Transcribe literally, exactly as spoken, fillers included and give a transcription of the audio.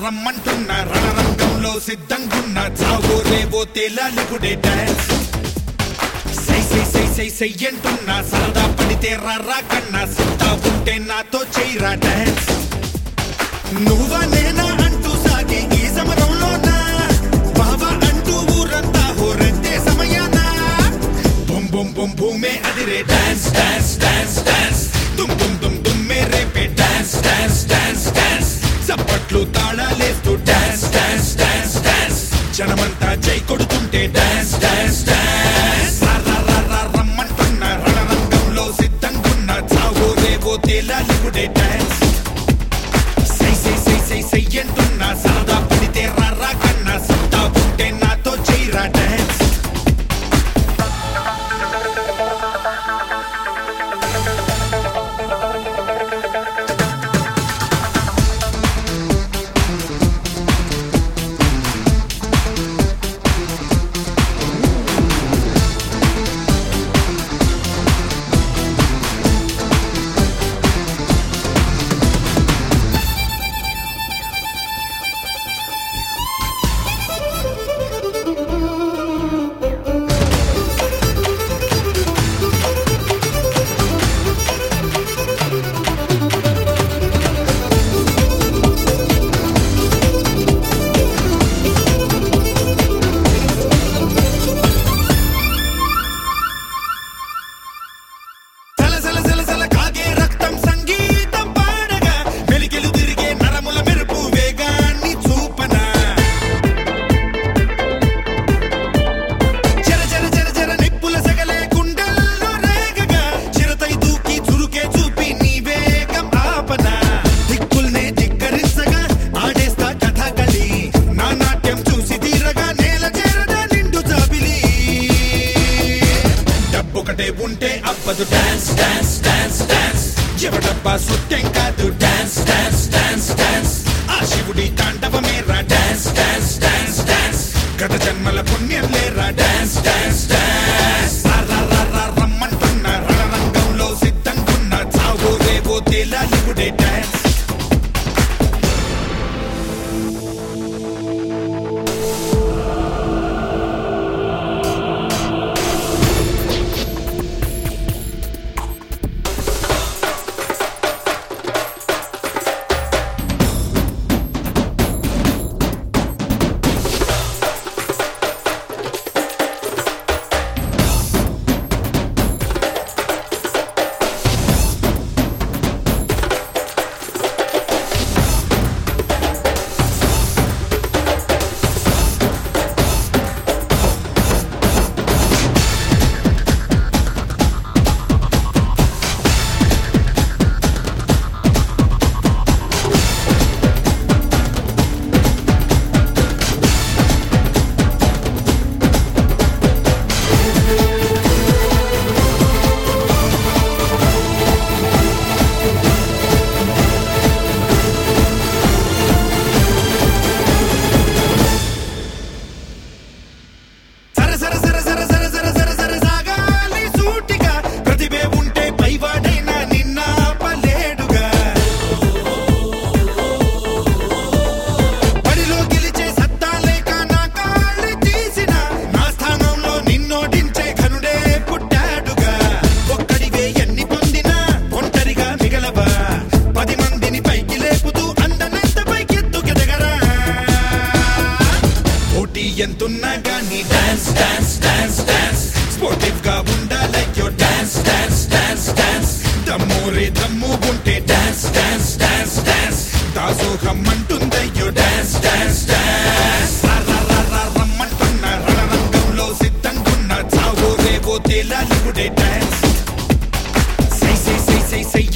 రమ్మంటున్న రణరంగంలో సిద్ధంగున్న చావో రేవో తేలాలిపుడే డాన్స్ సై సై సై సై సై అంటున్నా సరదా పడితే రా కన్నా సిద్ధా ఉంటే నాతో చేయరా డాన్స్ నువ్వా నేనా అంటూ సాగి ఈ సమరంలోనా బావా అంటూ ఊరంతా హోరెత్తే సమయానా బొమ్ బొమ్ బొమ్ భూమే అదిరే డాన్స్ డాన్స్ డాన్స్ డాన్స్ దుమ్ దుమ్ దుమ్ దుమ్మే రేపే డాన్స్ డాన్స్ డాన్స్ డాన్స్ చప్పట్లు తాళాలేస్తూ డాన్స్ డాన్స్ డాన్స్ డాన్స్ జనమంతా జై కొడుతుంటే డాన్స్ డాన్స్ డాన్స్ రమ్మంటున్న రణరంగంలో సిద్ధంగున్న చావో రేవో తేలాలిపుడే డాన్స్ సై సై సై సై సై అంటున్నా సరదా పడితే రా కన్నా సత్తా ఉంటే నాతో చేయరా డాన్స్ ఉంటే అబ్బదు డాన్స్ డాన్స్ డాన్స్ డాన్స్ ఎవడబ్బా సుట్టెం కాదు డాన్స్ డాన్స్ డాన్స్ డాన్స్ ఆ శివుడి తాండవమేరా డాన్స్ డాన్స్ డాన్స్ డాన్స్ గత జన్మల పుణ్యం లేరా డాన్స్ డాన్స్ డాన్స్ రమ్మంటున్న రణరంగంలో సిద్ధంగున్న చావో రేవో తేలాలిపుడే డాన్స్ ఎంతున్నా గానీ dance dance dance dance sportive గా ఉండాలి యో డాన్స్ డాన్స్ డాన్స్ డాన్స్ దమ్మోరే దమ్ము ఉంటే డాన్స్ డాన్స్ డాన్స్ డాన్స్ దాసోహం అంటుందయ్యో డాన్స్ డాన్స్ డాన్స్ రమ్మంటున్న రణరంగంలో సిద్ధంగున్న చావో రేవో తేలాలిపుడే డాన్స్ సై సై సై సై సై